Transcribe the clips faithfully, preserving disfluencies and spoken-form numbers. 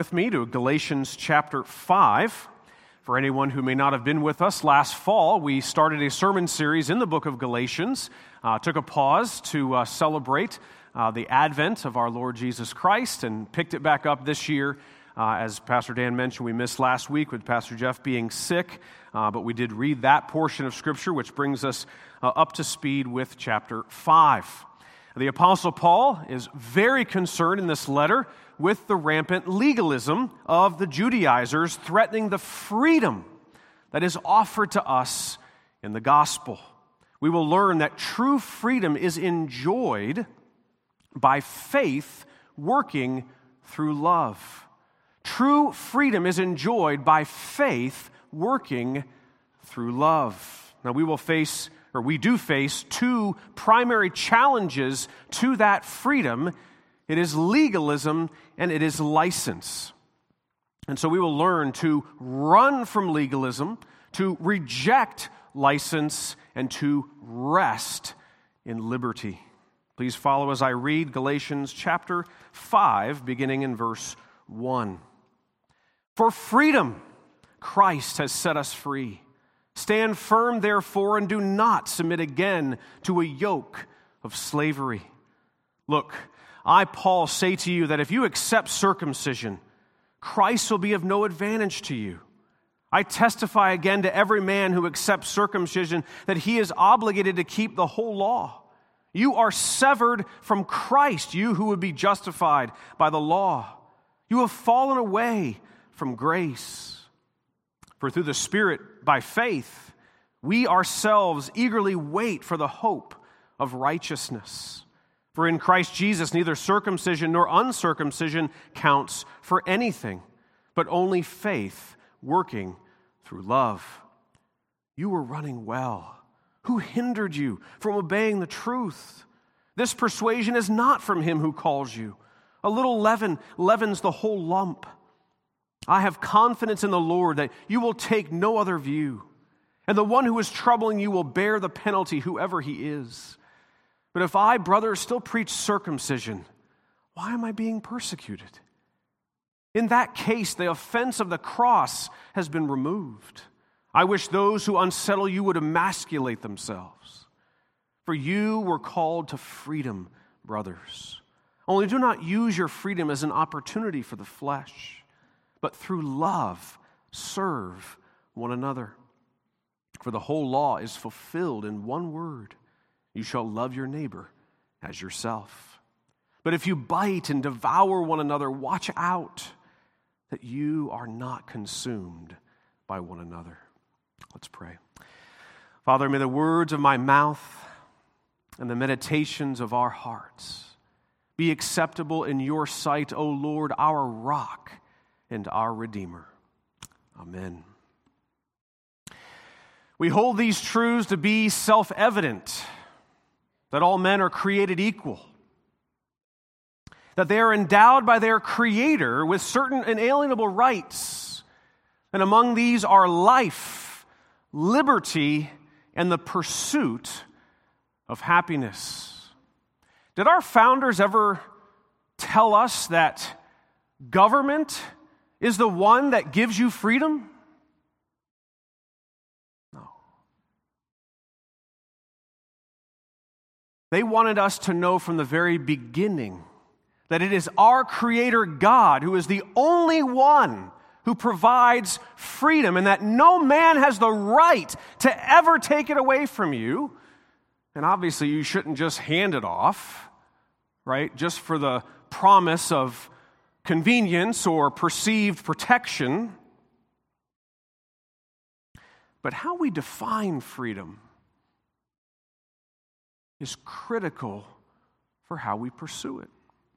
With me to Galatians chapter five. For anyone who may not have been with us last fall, we started a sermon series in the book of Galatians, uh, took a pause to uh, celebrate uh, the advent of our Lord Jesus Christ, and picked it back up this year. Uh, as Pastor Dan mentioned, we missed last week with Pastor Jeff being sick, uh, but we did read that portion of Scripture, which brings us uh, up to speed with chapter five. The Apostle Paul is very concerned in this letter with the rampant legalism of the Judaizers threatening the freedom that is offered to us in the gospel. We will learn that true freedom is enjoyed by faith working through love. True freedom is enjoyed by faith working through love. Now we will face, or we do face, two primary challenges to that freedom. It is legalism and it is license. And so we will learn to run from legalism, to reject license, and to rest in liberty. Please follow as I read Galatians chapter five, beginning in verse one. For freedom, Christ has set us free. Stand firm, therefore, and do not submit again to a yoke of slavery. Look, I, Paul, say to you that if you accept circumcision, Christ will be of no advantage to you. I testify again to every man who accepts circumcision that he is obligated to keep the whole law. You are severed from Christ, you who would be justified by the law. You have fallen away from grace. For through the Spirit, by faith, we ourselves eagerly wait for the hope of righteousness. For in Christ Jesus, neither circumcision nor uncircumcision counts for anything, but only faith working through love. You were running well. Who hindered you from obeying the truth? This persuasion is not from him who calls you. A little leaven leavens the whole lump. I have confidence in the Lord that you will take no other view, and the one who is troubling you will bear the penalty, whoever he is. But if I, brothers, still preach circumcision, why am I being persecuted? In that case, the offense of the cross has been removed. I wish those who unsettle you would emasculate themselves. For you were called to freedom, brothers. Only do not use your freedom as an opportunity for the flesh, but through love serve one another. For the whole law is fulfilled in one word: you shall love your neighbor as yourself. But if you bite and devour one another, watch out that you are not consumed by one another. Let's pray. Father, may the words of my mouth and the meditations of our hearts be acceptable in your sight, O Lord, our rock and our Redeemer. Amen. We hold these truths to be self-evident, that all men are created equal, that they are endowed by their Creator with certain inalienable rights, and among these are life, liberty, and the pursuit of happiness. Did our founders ever tell us that government is the one that gives you freedom? They wanted us to know from the very beginning that it is our Creator God who is the only one who provides freedom, and that no man has the right to ever take it away from you. And obviously you shouldn't just hand it off, right, just for the promise of convenience or perceived protection. But how we define freedom is critical for how we pursue it.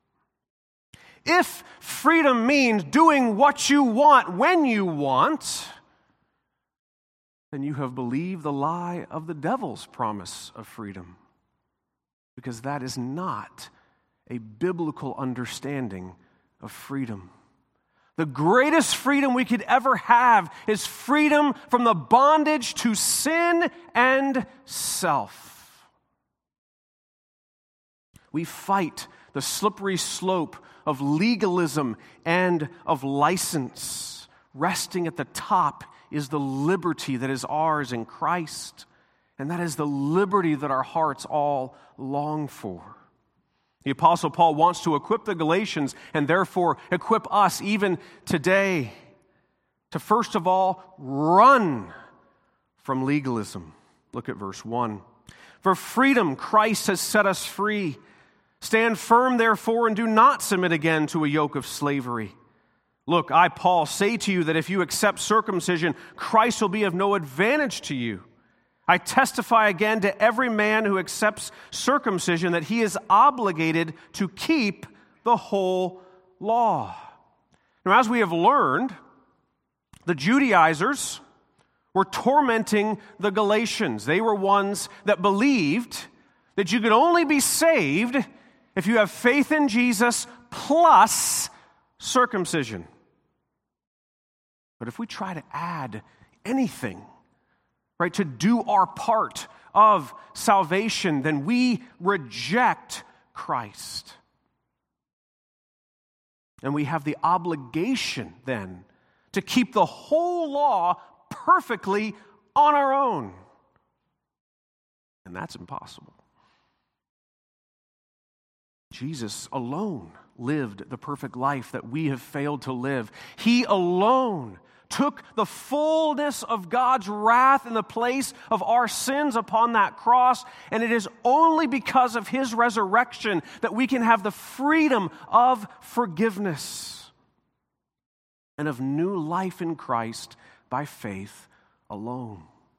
If freedom means doing what you want when you want, then you have believed the lie of the devil's promise of freedom, because that is not a biblical understanding of freedom. The greatest freedom we could ever have is freedom from the bondage to sin and self. We fight the slippery slope of legalism and of license. Resting at the top is the liberty that is ours in Christ, and that is the liberty that our hearts all long for. The Apostle Paul wants to equip the Galatians and therefore equip us even today to first of all run from legalism. Look at verse one. For freedom Christ has set us free. Stand firm, therefore, and do not submit again to a yoke of slavery. Look, I, Paul, say to you that if you accept circumcision, Christ will be of no advantage to you. I testify again to every man who accepts circumcision that he is obligated to keep the whole law. Now, as we have learned, the Judaizers were tormenting the Galatians. They were ones that believed that you could only be saved if you have faith in Jesus plus circumcision. But if we try to add anything, right, to do our part of salvation, then we reject Christ. And we have the obligation then to keep the whole law perfectly on our own. And that's impossible. Jesus alone lived the perfect life that we have failed to live. He alone took the fullness of God's wrath in the place of our sins upon that cross, and it is only because of His resurrection that we can have the freedom of forgiveness and of new life in Christ by faith alone.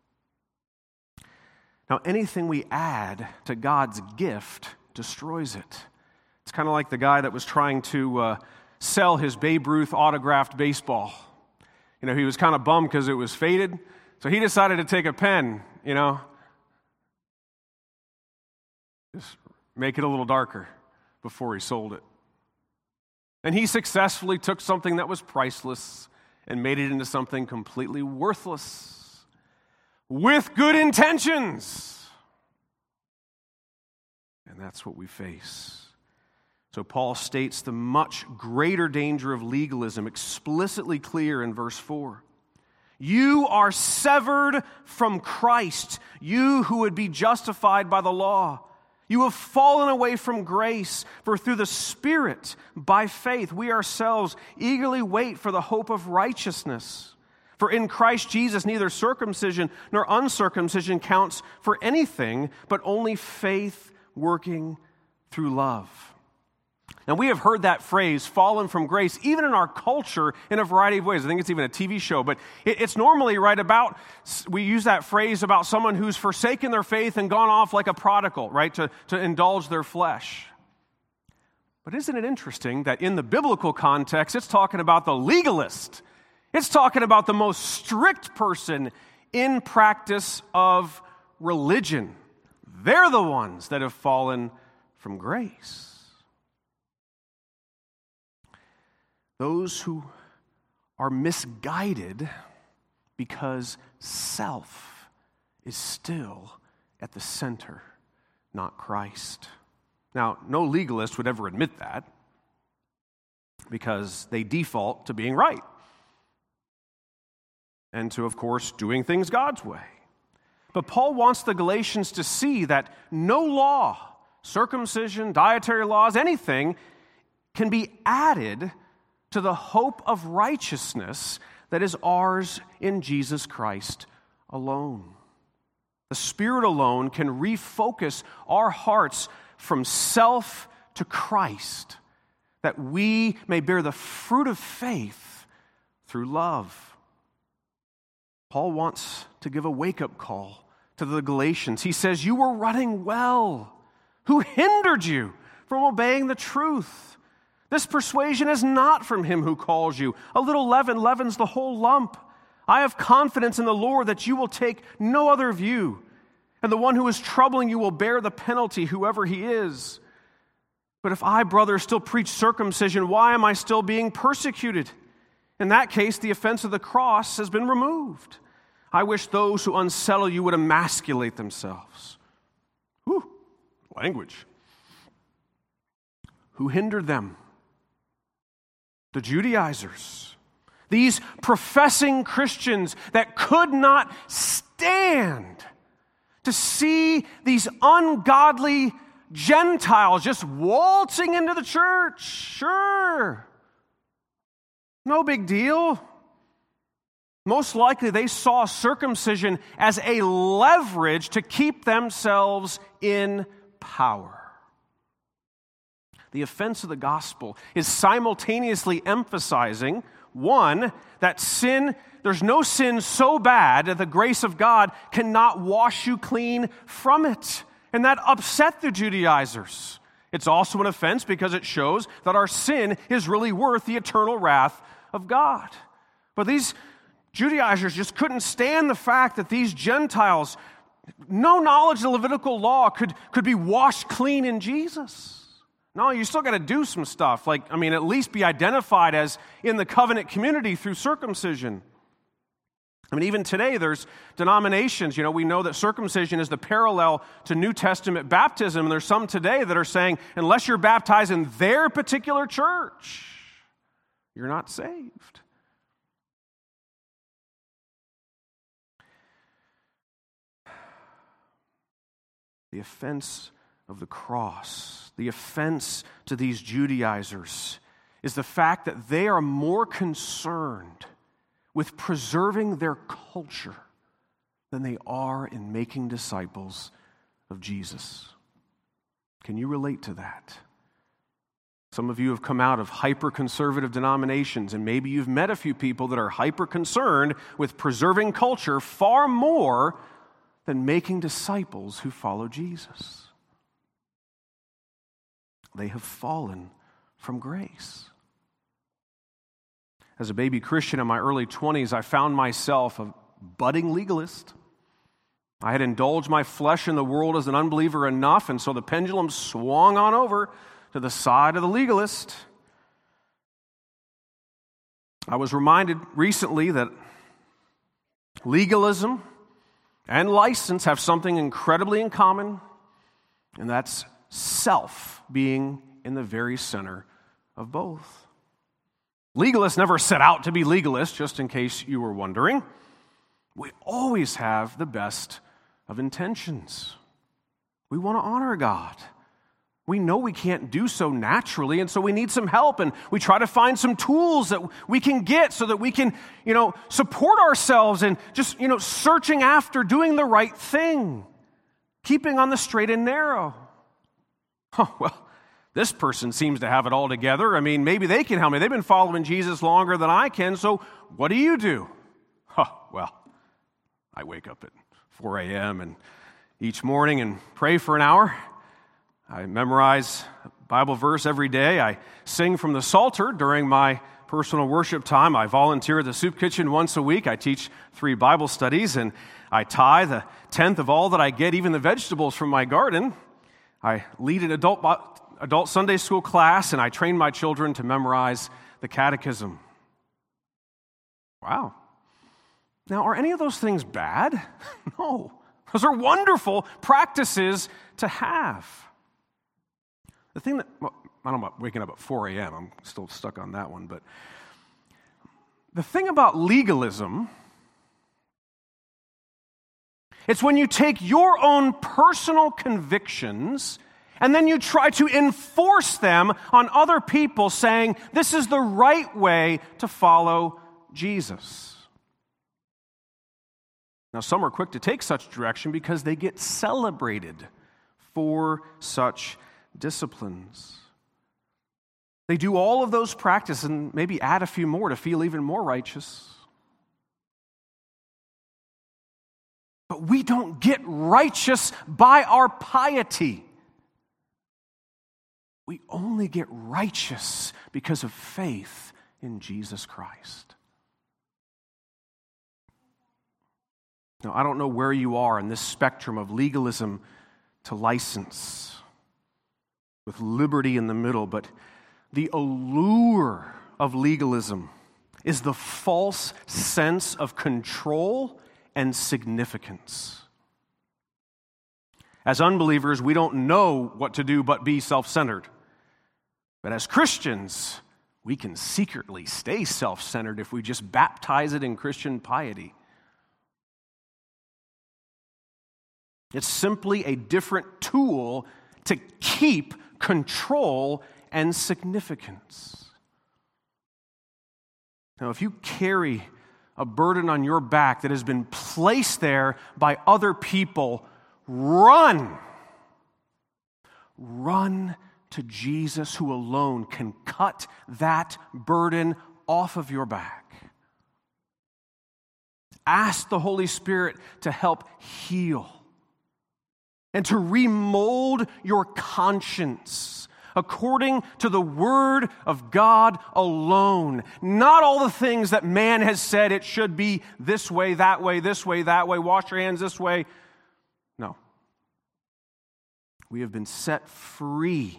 Now, anything we add to God's gift destroys it. It's kind of like the guy that was trying to uh, sell his Babe Ruth autographed baseball. You know, he was kind of bummed because it was faded, so he decided to take a pen, you know, just make it a little darker before he sold it. And he successfully took something that was priceless and made it into something completely worthless with good intentions. And that's what we face. So Paul states the much greater danger of legalism, explicitly clear in verse four. You are severed from Christ, you who would be justified by the law. You have fallen away from grace, for through the Spirit, by faith, we ourselves eagerly wait for the hope of righteousness. For in Christ Jesus, neither circumcision nor uncircumcision counts for anything, but only faith working through love. Now, we have heard that phrase, fallen from grace, even in our culture in a variety of ways. I think it's even a T V show, but it's normally right about, we use that phrase about someone who's forsaken their faith and gone off like a prodigal, right, to, to indulge their flesh. But isn't it interesting that in the biblical context, it's talking about the legalist. It's talking about the most strict person in practice of religion. They're the ones that have fallen from grace. Those who are misguided because self is still at the center, not Christ. Now, no legalist would ever admit that because they default to being right and to, of course, doing things God's way. But Paul wants the Galatians to see that no law, circumcision, dietary laws, anything can be added to the hope of righteousness that is ours in Jesus Christ alone. The Spirit alone can refocus our hearts from self to Christ, that we may bear the fruit of faith through love. Paul wants to give a wake-up call to the Galatians. He says, you were running well. Who hindered you from obeying the truth? This persuasion is not from him who calls you. A little leaven leavens the whole lump. I have confidence in the Lord that you will take no other view, and the one who is troubling you will bear the penalty, whoever he is. But if I, brother, still preach circumcision, why am I still being persecuted? In that case, the offense of the cross has been removed. I wish those who unsettle you would emasculate themselves. Whew, language. Who hindered them? the Judaizers, these professing Christians that could not stand to see these ungodly Gentiles just waltzing into the church. Sure, no big deal. Most likely they saw circumcision as a leverage to keep themselves in power. The offense of the gospel is simultaneously emphasizing, one, that sin, there's no sin so bad that the grace of God cannot wash you clean from it. And that upset the Judaizers. It's also an offense because it shows that our sin is really worth the eternal wrath of God. But these Judaizers just couldn't stand the fact that these Gentiles, no knowledge of the Levitical law, could, could be washed clean in Jesus. No, you still got to do some stuff. Like, I mean, at least be identified as in the covenant community through circumcision. I mean, even today, there's denominations, you know, we know that circumcision is the parallel to New Testament baptism, and there's some today that are saying, unless you're baptized in their particular church, you're not saved. The offense of the cross, the offense to these Judaizers, is the fact that they are more concerned with preserving their culture than they are in making disciples of Jesus. Can you relate to that? Some of you have come out of hyper-conservative denominations, and maybe you've met a few people that are hyper-concerned with preserving culture far more than making disciples who follow Jesus. They have fallen from grace. As a baby Christian in my early twenties, I found myself a budding legalist. I had indulged my flesh in the world as an unbeliever enough, and so the pendulum swung on over to the side of the legalist. I was reminded recently that legalism and license have something incredibly in common, and that's self being in the very center of both. Legalists never set out to be legalists, just in case you were wondering. We always have the best of intentions. We want to honor God. We know we can't do so naturally, and so we need some help, and we try to find some tools that we can get so that we can, you know, support ourselves and just, you know, searching after doing the right thing, keeping on the straight and narrow. Oh, well, this person seems to have it all together. I mean, maybe they can help me. They've been following Jesus longer than I can, so what do you do? Oh, well, I wake up at four a.m. and each morning and pray for an hour. I memorize a Bible verse every day. I sing from the Psalter during my personal worship time. I volunteer at the soup kitchen once a week. I teach three Bible studies, and I tithe a tenth of all that I get, even the vegetables from my garden. I lead an adult, adult Sunday school class, and I train my children to memorize the catechism. Wow. Now, are any of those things bad? No. Those are wonderful practices to have. The thing that, well, I don't know about waking up at four a.m., I'm still stuck on that one, but the thing about legalism, it's when you take your own personal convictions and then you try to enforce them on other people, saying, this is the right way to follow Jesus. Now, some are quick to take such direction because they get celebrated for such disciplines. They do all of those practices and maybe add a few more to feel even more righteous. But we don't get righteous by our piety. We only get righteous because of faith in Jesus Christ. Now, I don't know where you are in this spectrum of legalism to license, with liberty in the middle, but the allure of legalism is the false sense of control and significance. As unbelievers, we don't know what to do but be self-centered. But as Christians, We can secretly stay self-centered if we just baptize it in Christian piety. It's simply a different tool to keep control and significance. Now, if you carry a burden on your back that has been placed there by other people, run. Run to Jesus, who alone can cut that burden off of your back. Ask the Holy Spirit to help heal and to remold your conscience according to the Word of God alone. Not all the things that man has said it should be this way, that way, this way, that way, wash your hands this way. No. We have been set free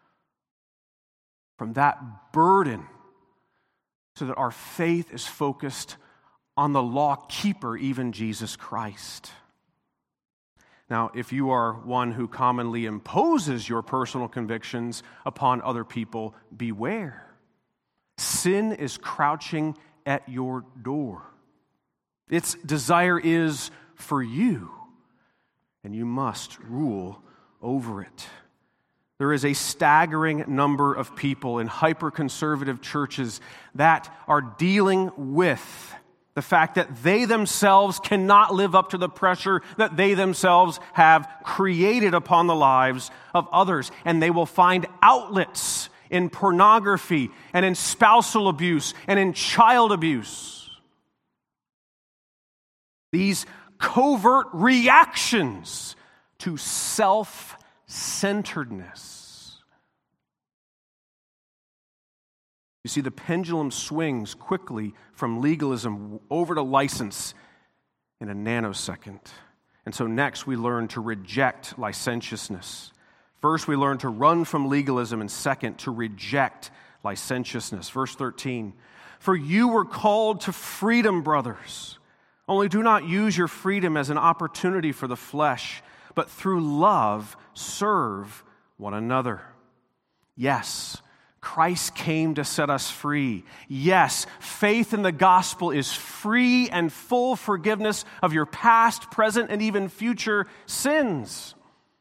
from that burden so that our faith is focused on the law keeper, even Jesus Christ. Now, if you are one who commonly imposes your personal convictions upon other people, beware. Sin is crouching at your door. Its desire is for you, and you must rule over it. There is a staggering number of people in hyper-conservative churches that are dealing with the fact that they themselves cannot live up to the pressure that they themselves have created upon the lives of others. And they will find outlets in pornography and in spousal abuse and in child abuse. These covert reactions to self-centeredness. You see, the pendulum swings quickly from legalism over to license in a nanosecond. And so next we learn to reject licentiousness. First, we learn to run from legalism, and second, to reject licentiousness. Verse thirteen, "For you were called to freedom, brothers. Only do not use your freedom as an opportunity for the flesh, but through love serve one another." Yes, Christ came to set us free. Yes, faith in the gospel is free and full forgiveness of your past, present, and even future sins.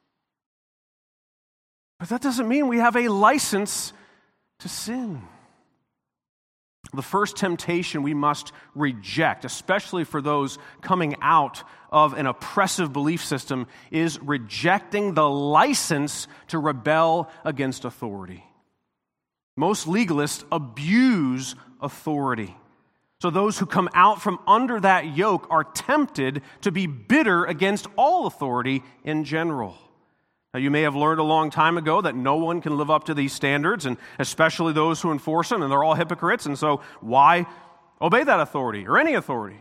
But that doesn't mean we have a license to sin. The first temptation we must reject, especially for those coming out of an oppressive belief system, is rejecting the license to rebel against authority. Most legalists abuse authority. So those who come out from under that yoke are tempted to be bitter against all authority in general. Now, you may have learned a long time ago that no one can live up to these standards, and especially those who enforce them, and they're all hypocrites, and so why obey that authority or any authority?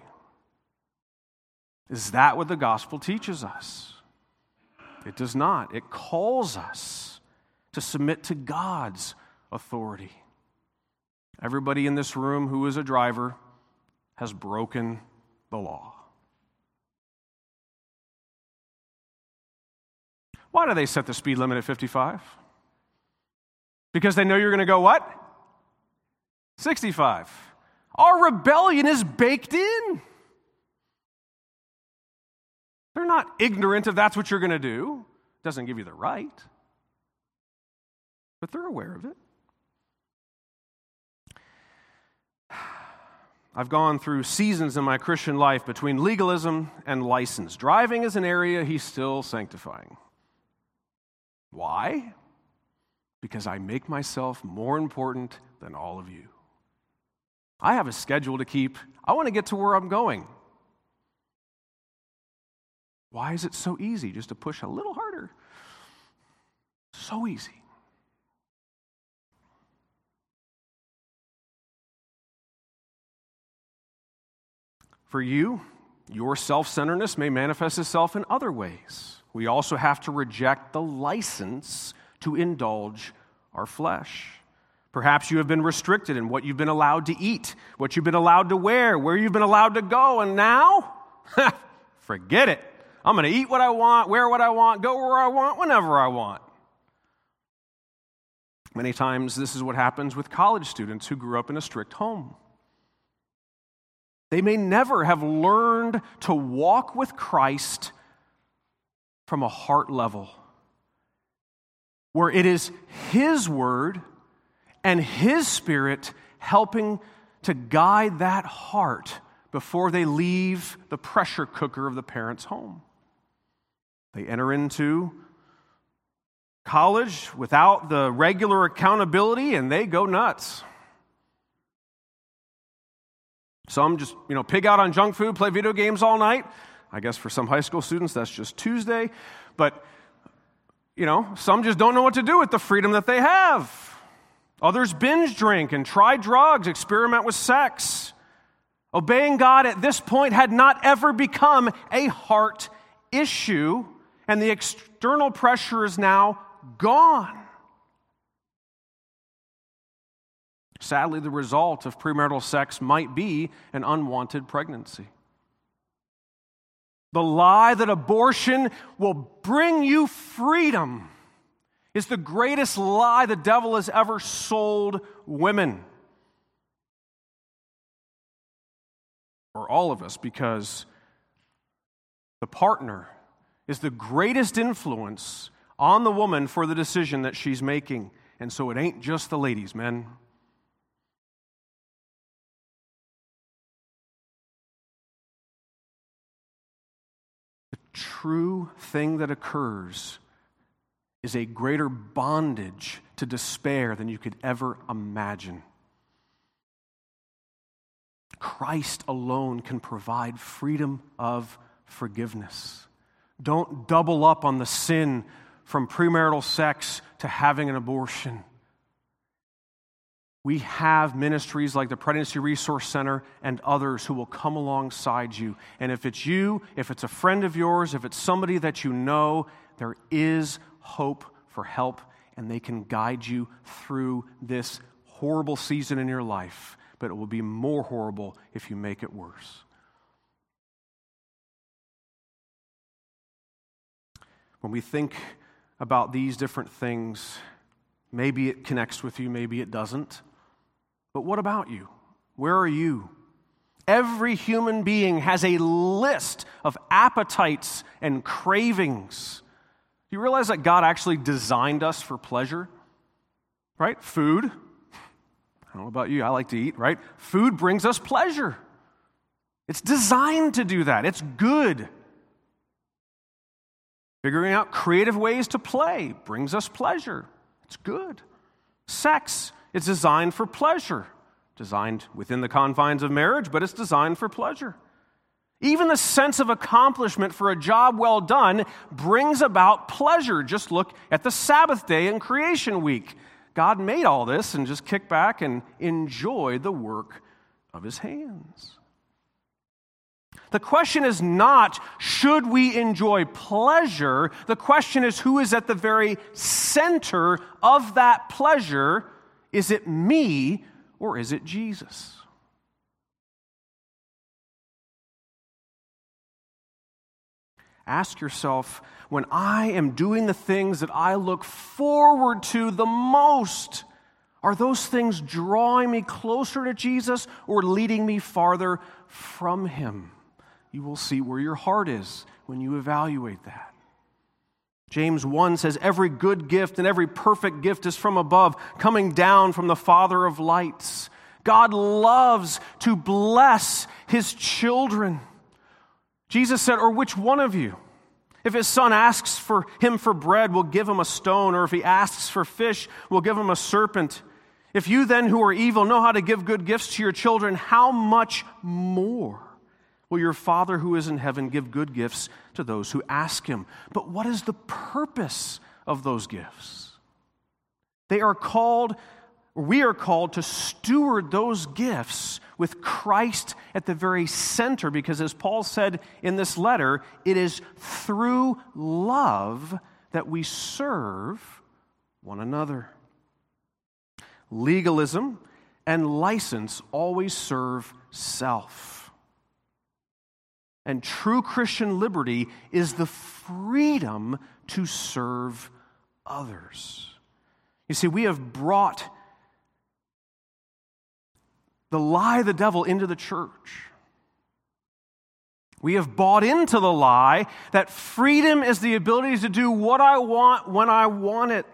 Is that what the gospel teaches us? It does not. It calls us to submit to God's authority. Everybody in this room who is a driver has broken the law. Why do they set the speed limit at fifty-five? Because they know you're going to go what? sixty-five. Our rebellion is baked in. They're not ignorant if that's what you're going to do. It doesn't give you the right. But they're aware of it. I've gone through seasons in my Christian life between legalism and license. Driving is an area he's still sanctifying. Why? Because I make myself more important than all of you. I have a schedule to keep. I want to get to where I'm going. Why is it so easy just to push a little harder? So easy. For you, your self-centeredness may manifest itself in other ways. We also have to reject the license to indulge our flesh. Perhaps you have been restricted in what you've been allowed to eat, what you've been allowed to wear, where you've been allowed to go, and now, forget it. I'm going to eat what I want, wear what I want, go where I want, whenever I want. Many times this is what happens with college students who grew up in a strict home. They may never have learned to walk with Christ from a heart level, where it is His Word and His Spirit helping to guide that heart before they leave the pressure cooker of the parent's home. They enter into college without the regular accountability and they go nuts. Some just, you know, pig out on junk food, play video games all night. I guess for some high school students, that's just Tuesday. But, you know, some just don't know what to do with the freedom that they have. Others binge drink and try drugs, experiment with sex. Obeying God at this point had not ever become a heart issue, and the external pressure is now gone. Sadly, the result of premarital sex might be an unwanted pregnancy. The lie that abortion will bring you freedom is the greatest lie the devil has ever sold women. Or all of us, because the partner is the greatest influence on the woman for the decision that she's making. And so it ain't just the ladies, men. The true thing that occurs is a greater bondage to despair than you could ever imagine. Christ alone can provide freedom of forgiveness. Don't double up on the sin from premarital sex to having an abortion. We have ministries like the Pregnancy Resource Center and others who will come alongside you. And if it's you, if it's a friend of yours, if it's somebody that you know, there is hope for help, and they can guide you through this horrible season in your life. But it will be more horrible if you make it worse. When we think about these different things, maybe it connects with you, maybe it doesn't. But what about you? Where are you? Every human being has a list of appetites and cravings. Do you realize that God actually designed us for pleasure? Right? Food. I don't know about you, I like to eat, right? Food brings us pleasure. It's designed to do that. It's good. Figuring out creative ways to play brings us pleasure. It's good. Sex is designed for pleasure. Designed within the confines of marriage, but it's designed for pleasure. Even the sense of accomplishment for a job well done brings about pleasure. Just look at the Sabbath day and creation week. God made all this and just kick back and enjoy the work of His hands. The question is not, should we enjoy pleasure? The question is, who is at the very center of that pleasure? Is it me or is it Jesus? Ask yourself, when I am doing the things that I look forward to the most, are those things drawing me closer to Jesus or leading me farther from Him? You will see where your heart is when you evaluate that. James one says, every good gift and every perfect gift is from above, coming down from the Father of lights. God loves to bless His children. Jesus said, or which one of you, if his son asks for him for bread, will give him a stone, or if he asks for fish, will give him a serpent? If you then who are evil know how to give good gifts to your children, how much more will your Father who is in heaven give good gifts to those who ask Him? But what is the purpose of those gifts? They are called, we are called to steward those gifts with Christ at the very center, because as Paul said in this letter, it is through love that we serve one another. Legalism and license always serve self. And true Christian liberty is the freedom to serve others. You see, we have brought the lie of the devil into the church. We have bought into the lie that freedom is the ability to do what I want when I want it.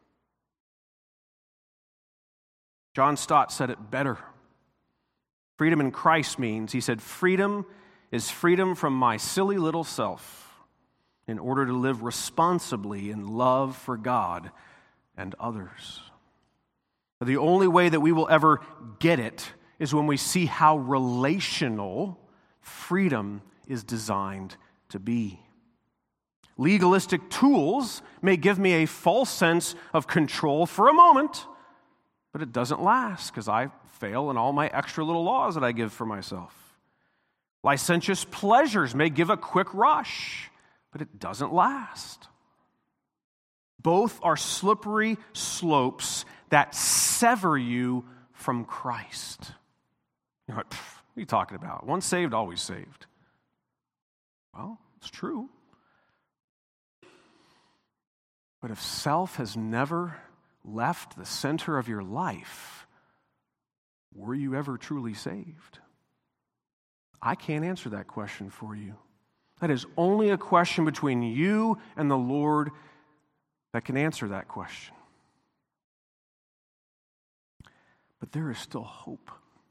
John Stott said it better. Freedom in Christ means, he said, freedom is freedom from my silly little self in order to live responsibly in love for God and others. But the only way that we will ever get it is when we see how relational freedom is designed to be. Legalistic tools may give me a false sense of control for a moment, but it doesn't last because I fail in all my extra little laws that I give for myself. Licentious pleasures may give a quick rush, but it doesn't last. Both are slippery slopes that sever you from Christ. You're like, what are you talking about? Once saved, always saved. Well, it's true. But if self has never left the center of your life, were you ever truly saved? I can't answer that question for you. That is only a question between you and the Lord that can answer that question. But there is still hope.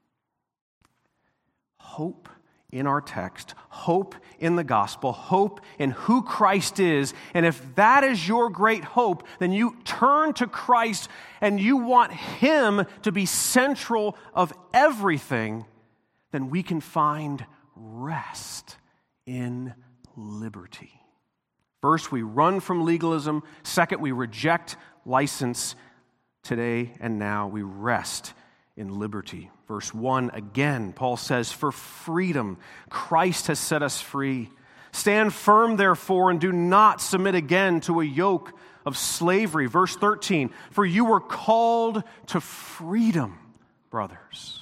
Hope in our text, hope in the gospel, hope in who Christ is. And if that is your great hope, then you turn to Christ and you want Him to be central of everything, then we can find rest in liberty. First, we run from legalism. Second, we reject license. Today and now we rest in liberty. Verse one, again, Paul says, for freedom, Christ has set us free. Stand firm, therefore, and do not submit again to a yoke of slavery. Verse thirteen, for you were called to freedom, brothers.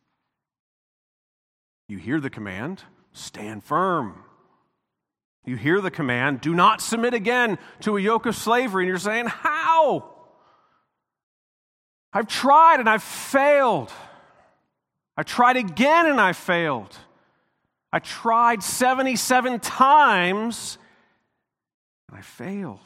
You hear the command, stand firm. You hear the command, do not submit again to a yoke of slavery. And you're saying, how? I've tried and I've failed. I tried again and I failed. I tried seventy-seven times and I failed.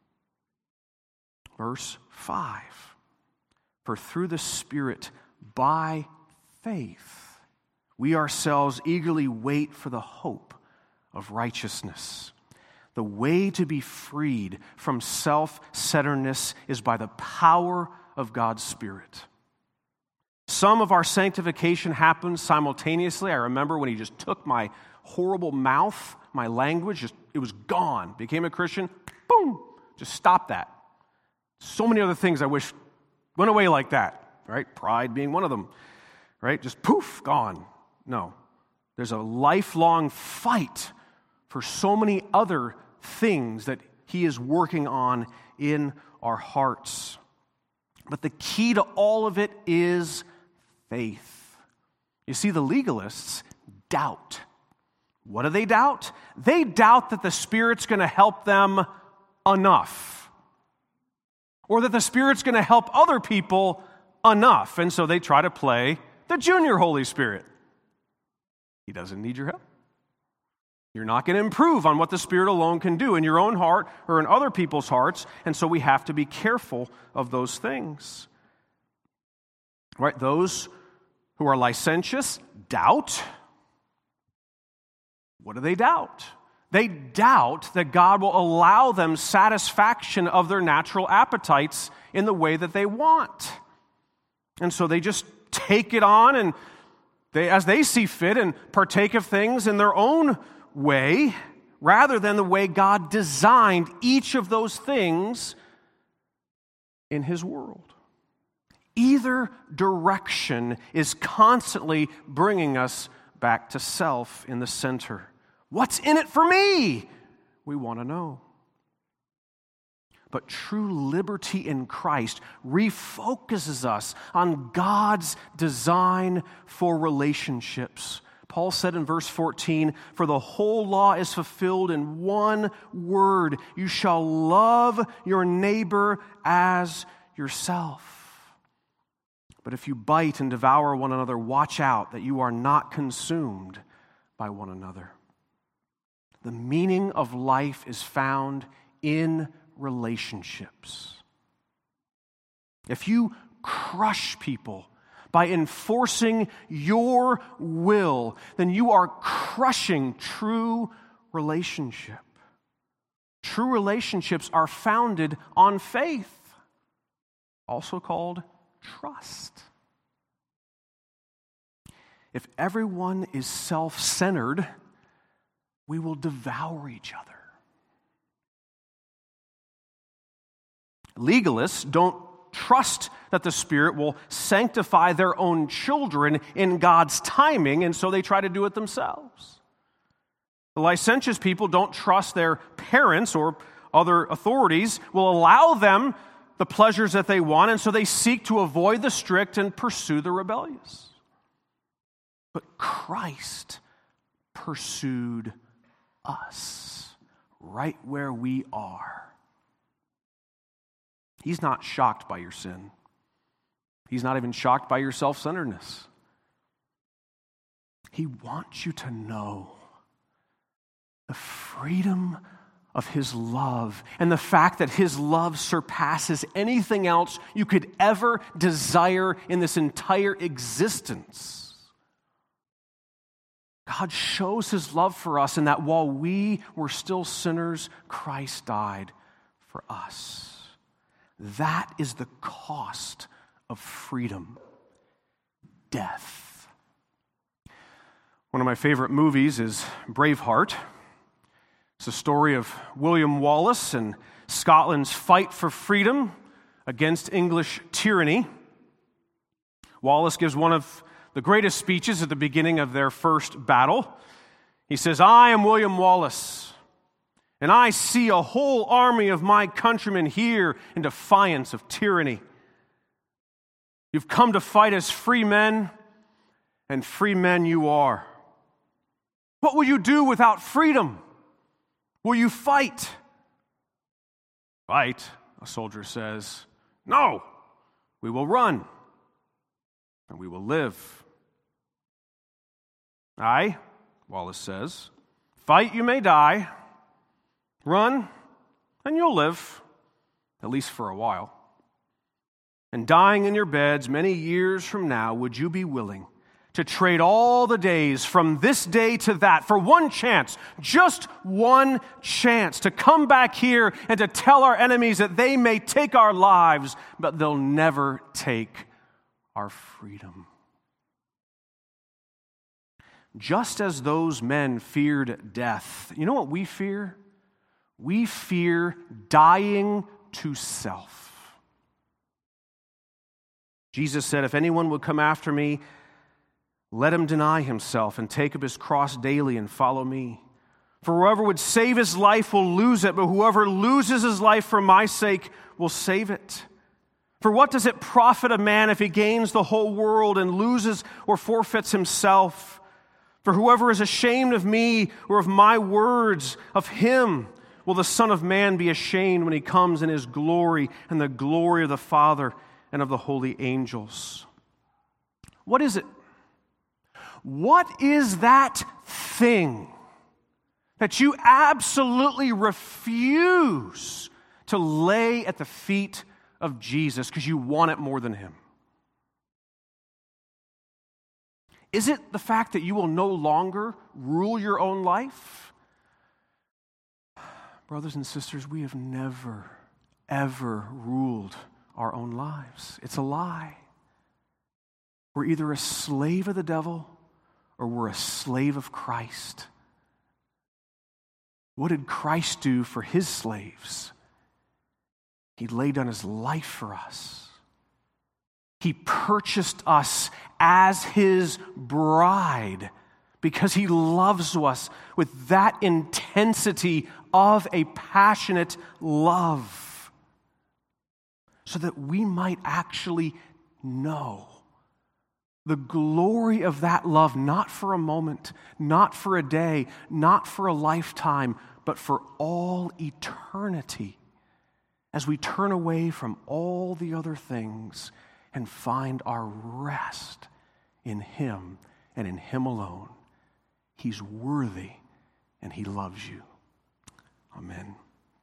Verse five, for through the Spirit, by faith, we ourselves eagerly wait for the hope of righteousness. The way to be freed from self-centeredness is by the power of God's Spirit. Some of our sanctification happens simultaneously. I remember when He just took my horrible mouth, my language, just it was gone. Became a Christian, boom, just stopped that. So many other things I wish went away like that, right? Pride being one of them, right? Just poof, gone. No, there's a lifelong fight for so many other things that He is working on in our hearts. But the key to all of it is faith. You see, the legalists doubt. What do they doubt? They doubt that the Spirit's going to help them enough, or that the Spirit's going to help other people enough. And so they try to play the junior Holy Spirit. He doesn't need your help. You're not going to improve on what the Spirit alone can do in your own heart or in other people's hearts, and so we have to be careful of those things. Right? Those who are licentious doubt. What do they doubt? They doubt that God will allow them satisfaction of their natural appetites in the way that they want. And so they just take it on and they, as they see fit, and partake of things in their own way, rather than the way God designed each of those things in His world. Either direction is constantly bringing us back to self in the center. What's in it for me? We want to know. But true liberty in Christ refocuses us on God's design for relationships. Paul said in verse fourteen, for the whole law is fulfilled in one word. You shall love your neighbor as yourself. But if you bite and devour one another, watch out that you are not consumed by one another. The meaning of life is found in relationships. If you crush people by enforcing your will, then you are crushing true relationship. True relationships are founded on faith, also called trust. If everyone is self-centered, we will devour each other. Legalists don't trust that the Spirit will sanctify their own children in God's timing, and so they try to do it themselves. The licentious people don't trust their parents or other authorities will allow them the pleasures that they want, and so they seek to avoid the strict and pursue the rebellious. But Christ pursued us right where we are. He's not shocked by your sin. He's not even shocked by your self-centeredness. He wants you to know the freedom of His love and the fact that His love surpasses anything else you could ever desire in this entire existence. God shows His love for us in that while we were still sinners, Christ died for us. That is the cost of freedom: death. One of my favorite movies is Braveheart. It's a story of William Wallace and Scotland's fight for freedom against English tyranny. Wallace gives one of the greatest speeches at the beginning of their first battle. He says, "I am William Wallace, and I see a whole army of my countrymen here in defiance of tyranny. You've come to fight as free men, and free men you are. What will you do without freedom? Will you fight?" "Fight," a soldier says. "No, we will run, and we will live." "Aye," Wallace says. "Fight, you may die. Run, and you'll live, at least for a while. And dying in your beds many years from now, would you be willing to trade all the days from this day to that for one chance, just one chance, to come back here and to tell our enemies that they may take our lives, but they'll never take our freedom?" Just as those men feared death, you know what we fear? We fear dying to self. Jesus said, "If anyone would come after me, let him deny himself and take up his cross daily and follow me. For whoever would save his life will lose it, but whoever loses his life for my sake will save it. For what does it profit a man if he gains the whole world and loses or forfeits himself? For whoever is ashamed of me or of my words, of him will the Son of Man be ashamed when he comes in his glory and the glory of the Father and of the holy angels." What is it? What is that thing that you absolutely refuse to lay at the feet of Jesus because you want it more than Him? Is it the fact that you will no longer rule your own life? Brothers and sisters, we have never, ever ruled our own lives. It's a lie. We're either a slave of the devil or we're a slave of Christ. What did Christ do for His slaves? He laid down His life for us. He purchased us as His bride because He loves us with that intensity of a passionate love, so that we might actually know the glory of that love, not for a moment, not for a day, not for a lifetime, but for all eternity. as we turn away from all the other things and find our rest in Him and in Him alone. He's worthy and He loves you. Amen.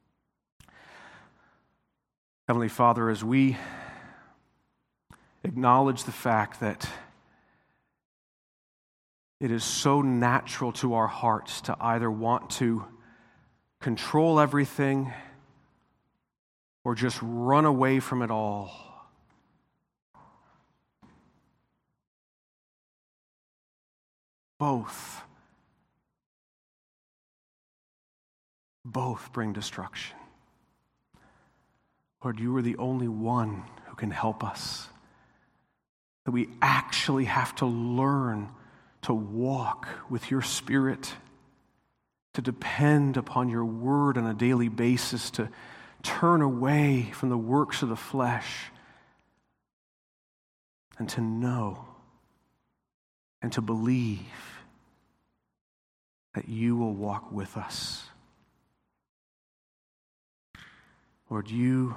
Heavenly Father, as we acknowledge the fact that it is so natural to our hearts to either want to control everything or just run away from it all. Both. Both bring destruction. Lord, you are the only one who can help us. That we actually have to learn to walk with your Spirit, to depend upon your word on a daily basis, to turn away from the works of the flesh, and to know and to believe that you will walk with us. Lord, you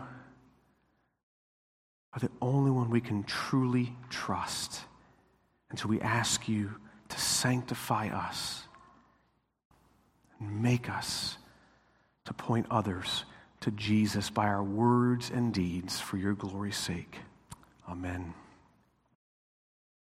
are the only one we can truly trust. And so we ask you to sanctify us and make us to point others to Jesus by our words and deeds for your glory's sake. Amen.